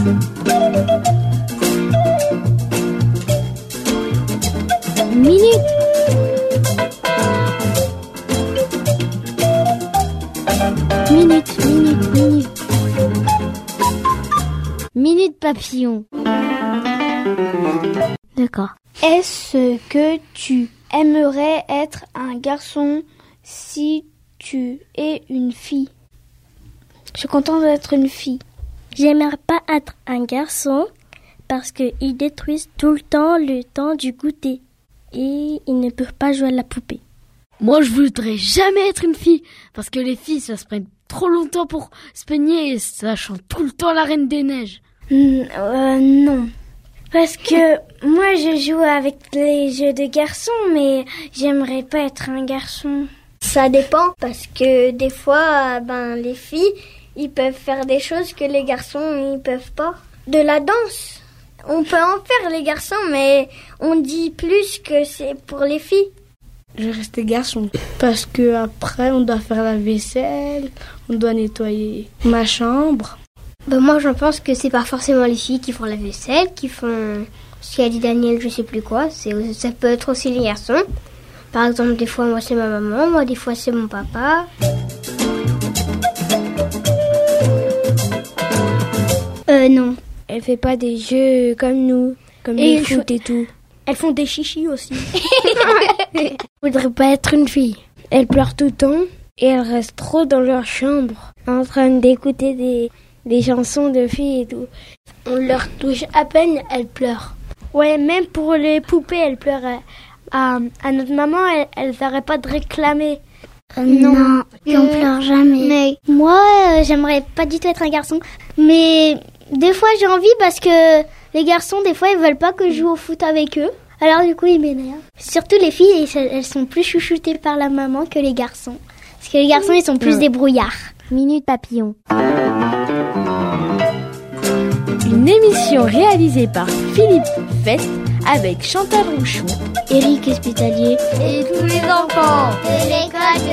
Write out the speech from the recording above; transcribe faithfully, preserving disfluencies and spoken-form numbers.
Minute. Minute, minute, minute. Minute papillon. D'accord. Est-ce que tu aimerais être un garçon si tu es une fille? Je suis contente d'être une fille. J'aimerais pas être un garçon parce qu'ils détruisent tout le temps le temps du goûter et ils ne peuvent pas jouer à la poupée. Moi, je voudrais jamais être une fille parce que les filles, ça se prend trop longtemps pour se peigner et ça chante tout le temps la Reine des Neiges. Mmh, euh, non. Parce que moi, je joue avec les jeux de garçons, mais j'aimerais pas être un garçon. Ça dépend, parce que des fois, ben, les filles, ils peuvent faire des choses que les garçons, ils peuvent pas. De la danse, on peut en faire les garçons, mais on dit plus que c'est pour les filles. Je vais rester garçon, parce que après, on doit faire la vaisselle, on doit nettoyer ma chambre. Ben moi, je pense que c'est pas forcément les filles qui font la vaisselle, qui font ce qu'a dit Daniel, je sais plus quoi. C'est, ça peut être aussi les garçons. Par exemple, des fois, moi, c'est ma maman, moi, des fois, c'est mon papa. Euh, non. Elle fait pas des jeux comme nous, comme Et le foot et tout. Elles font des chichis aussi. Je voudrais pas être une fille. Elles pleurent tout le temps et elles restent trop dans leur chambre, en train d'écouter des, des chansons de filles et tout. On leur touche à peine, elles pleurent. Ouais, même pour les poupées, elles pleurent. À, à notre maman, elles, elles n'arrêtent pas de réclamer. Euh, non, non, on pleure jamais. Mais moi, euh, j'aimerais pas du tout être un garçon. Mais des fois, j'ai envie parce que les garçons, des fois, ils veulent pas que je joue au foot avec eux. Alors du coup, ils m'énervent. Surtout les filles, elles sont plus chouchoutées par la maman que les garçons. Parce que les garçons, ils sont plus ouais. débrouillards. Minute papillon. Une émission réalisée par Philippe Fest avec Chantal Rouchon, Éric Espitalier Et tous les enfants de l'école